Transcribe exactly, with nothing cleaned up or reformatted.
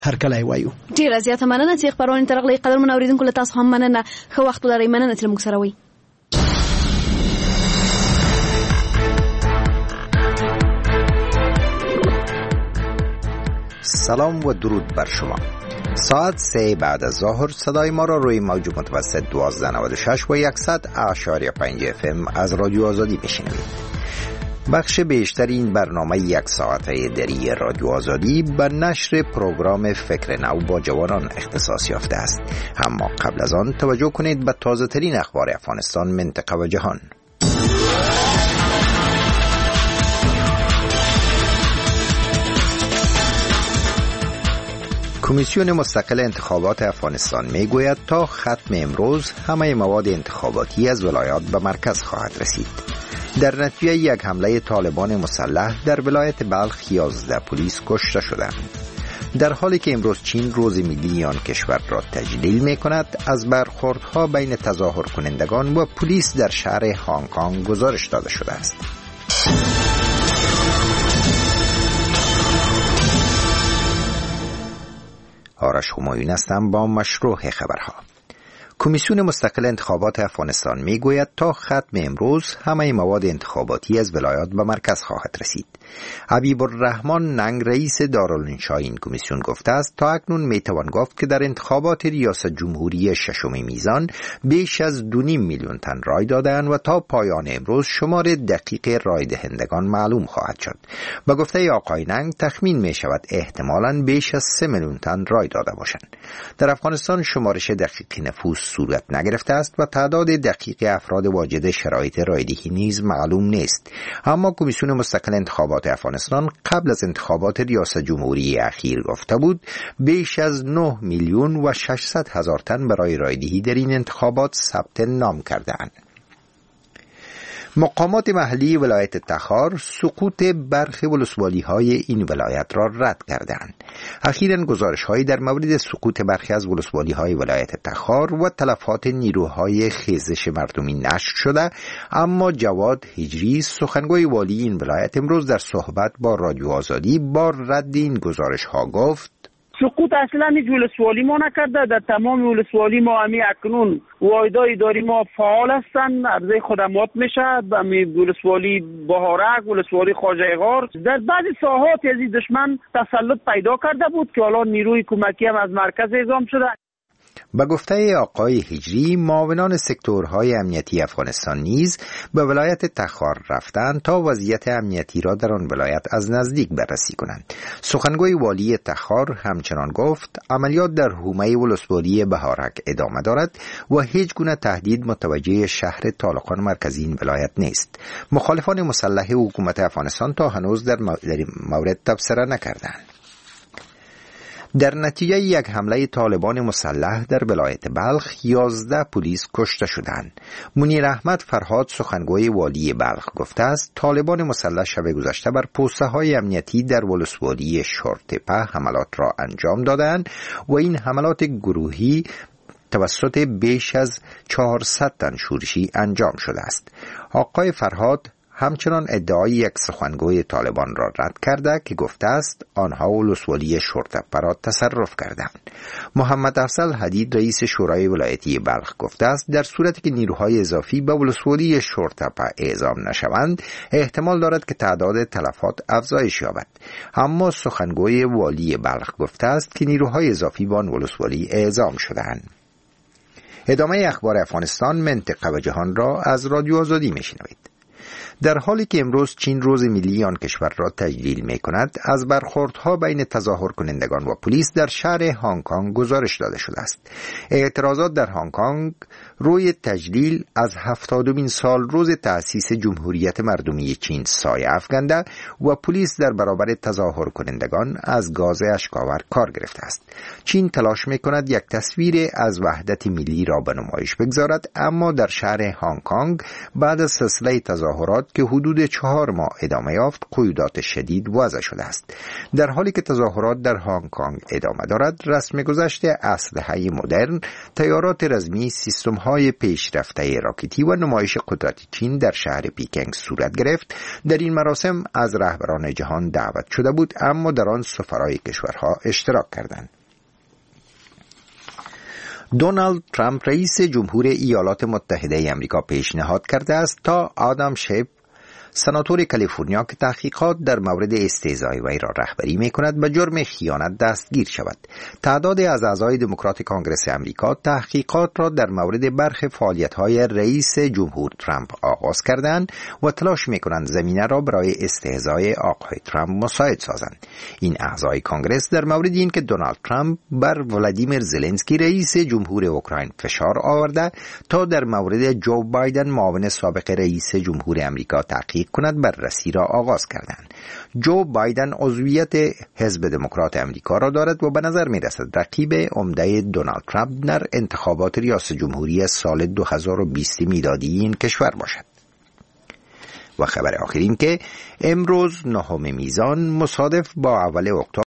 هرکلی وایو. ډیر زیاته مننه چې خبرونه ترغلي قدر منوریدونکو له تاسو هم مننه. خو وخت لري مننه چې موږ سره وي. سلام و درود بر شما. ساعت سه بعد از ظهر صدای ما را روی موج متوسط دوازده نود و شش و صد اعشاری پنج اف ام از رادیو آزادی بشنوید. بخش بیشتر این برنامه یک ساعته دری رادیو آزادی به نشر پروگرام فکر نو با جوانان اختصاص یافته است. اما قبل از آن توجه کنید به تازه ترین اخبار افغانستان، منطقه و جهان. کمیسیون مستقل انتخابات افغانستان میگوید تا ختم امروز همه مواد انتخاباتی از ولایات به مرکز خواهد رسید. در نتیجه یک حمله طالبان مسلح در ولایت بلخ یازده پلیس کشته شدند. در حالی که امروز چین روز ملی آن کشور را تجلیل می کند، از برخوردها بین تظاهر کنندگان و پلیس در شهر هنگ کنگ گزارش داده شده است. آرش همایون هستم با مشروع خبرها. کمیسیون مستقل انتخابات افغانستان میگوید تا ختم امروز همه مواد انتخاباتی از ولایات به مرکز خواهد رسید. حبیب الرحمن ننگ رئیس دارالانشا این کمیسیون گفته است تا اکنون میتوان گفت که در انتخابات ریاست جمهوری ششم میزان بیش از دو نیم میلیون تن رای دادند و تا پایان امروز شمار دقیق رای دهندگان معلوم خواهد شد. با گفته آقای ننگ تخمین می شود احتمالاً بیش از سه میلیون تن رای داده باشند. در افغانستان شمارش دقیق نفوس صورت نگرفته است و تعداد دقیق افراد واجد شرایط رایدهی نیز معلوم نیست. اما کمیسیون مستقل انتخابات افغانستان قبل از انتخابات ریاست جمهوری اخیر گفته بود بیش از نه میلیون و ششصد هزار تن برای رایدهی در این انتخابات ثبت نام کردند. مقامات محلی ولایت تخار سقوط برخی ولسوالی‌های این ولایت را رد کردند. اخیراً گزارش‌هایی در مورد سقوط برخی از ولسوالی‌های ولایت تخار و تلفات نیروهای خیزش مردمی نشر شده، اما جواد هجری سخنگوی والی این ولایت امروز در صحبت با رادیو آزادی با رد این گزارش‌ها گفت: سقوط اصلا هیچ ولسوالی ما نکرده. در تمام ولسوالی ما همی اکنون واحدهای اداری ما فعال هستند، عرضه خدمات میشه. همی ولسوالی بهارک، ولسوالی خواجه غار، در بعضی ساحات از دشمن تسلط پیدا کرده بود که حالا نیروی کمکی هم از مرکز اعزام شده. با گفته آقای هجری معاونان سکتورهای امنیتی افغانستان نیز به ولایت تخار رفتند تا وضعیت امنیتی را در آن ولایت از نزدیک بررسی کنند. سخنگوی والی تخار همچنان گفت عملیات در حومه ولسوالی بهارک ادامه دارد و هیچ گونه تهدید متوجه شهر طالقان مرکزی این ولایت نیست. مخالفان مسلح حکومت افغانستان تا هنوز در مورد تبصره نکردند. در نتیجه یک حمله طالبان مسلح در ولایت بلخ یازده پلیس کشته شدند. منیر احمد فرهاد سخنگوی والی بلخ گفته است طالبان مسلح شب گذشته بر پوسته های امنیتی در ولسوالی شورتپه حملات را انجام دادند و این حملات گروهی توسط بیش از چهارصد تن شورشی انجام شده است. آقای فرهاد همچنان ادعای یک سخنگوی طالبان را رد کرده که گفته است آنها ولسوالی شورتپه را تصرف کردند. محمد افضل حدید رئیس شورای ولایتی بلخ گفته است در صورتی که نیروهای اضافی به ولسوالی شورتپه اعزام نشوند احتمال دارد که تعداد تلفات افزایش یابد. اما سخنگوی والی بلخ گفته است که نیروهای اضافی به آن ولسوالی اعزام شده‌اند. ادامه اخبار افغانستان، منطقه و جهان را از رادیو آزادی میشنوید. در حالی که امروز چین روز ملی آن کشور را تجلیل می کند، از برخوردها بین تظاهر کنندگان و پلیس در شهر هنگ کنگ گزارش داده شده است. اعتراضات در هنگ کنگ روی تجلیل از هفتادمین سال روز تأسیس جمهوریت مردمی چین سایه افکنده و پلیس در برابر تظاهر کنندگان از گاز اشک‌آور کار گرفته است. چین تلاش می کند یک تصویر از وحدت ملی را به نمایش بگذارد، اما در شهر هنگ کنگ بعد از سلسله تظاهر تظاهرات که حدود چهار ماه ادامه یافت قیودات شدید وضع شده است. در حالی که تظاهرات در هنگ کنگ ادامه دارد، رسم گذشت اسلحه مدرن، تیارات رزمی، سیستم‌های پیشرفته راکتی و نمایش قدرت چین در شهر پیکنگ صورت گرفت. در این مراسم از رهبران جهان دعوت شده بود، اما در آن سفرای کشورها اشتراک کردند. دونالد ترامپ رئیس جمهور ایالات متحده آمریکا پیشنهاد کرده است تا آدام شیف، سناتور کالیفرنیا که تحقیقات در مورد استهزای وی را رهبری می‌کند، به جرم خیانت دستگیر شود. تعدادی از اعضای دموکرات کانگرس آمریکا تحقیقات را در مورد برخی فعالیت‌های رئیس جمهور ترامپ آغاز کردند و تلاش می‌کنند زمینه را برای استهزای آقای ترامپ مساعد سازند. این اعضای کانگرس در مورد اینکه دونالد ترامپ بر ولادیمیر زلنسکی رئیس جمهور اوکراین فشار آورده تا در مورد جو بایدن معاون سابق رئیس جمهور آمریکا تحقیق کند بررسی را آغاز کردند. جو بایدن عضویت حزب دموکرات آمریکا را دارد و به نظر می رسد رقیب عمده دونالد ترامپ در انتخابات ریاست جمهوری سال دو هزار و بیست میلادی این کشور باشد. و خبر آخر این که امروز نهم میزان مصادف با اول اکتبر